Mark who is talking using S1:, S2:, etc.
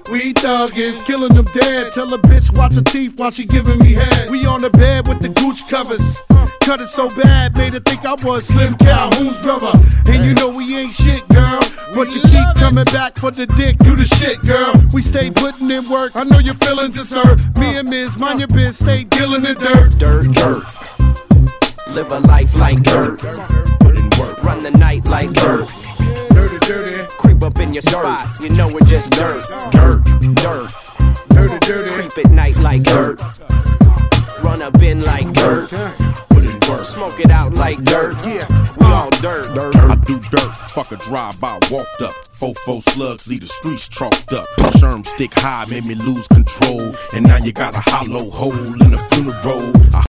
S1: We thuggins, killing them dead. Tell a bitch watch her teeth while she giving me head. We on the bed with the gooch covers. Cut it so bad, made her think I was Slim Calhoun's brother. And you know we ain't shit, girl, but you keep coming back for the dick. You the shit, girl. We stay putting in work. I know your feelings is hurt. Me and Miz, mind your biz, stay dealing in dirt.
S2: Dirt, dirt. Live a life like dirt.
S1: Put in work.
S2: Run the night like dirt.
S1: Dirty, dirty.
S2: Creep up in your spot, you know we're just dirt.
S1: Dirt.
S2: Dirt.
S1: Dirty, dirty.
S2: Creep at night like dirt. Run up in like dirt.
S1: Put in work.
S2: Smoke it out like dirt.
S1: Yeah.
S2: We all dirt.
S3: I do dirt, fuck a drive-by, walked up. 4-4 slugs, leave the streets chalked up. Sherm stick high, made me lose control. And now you got a hollow hole in the funeral.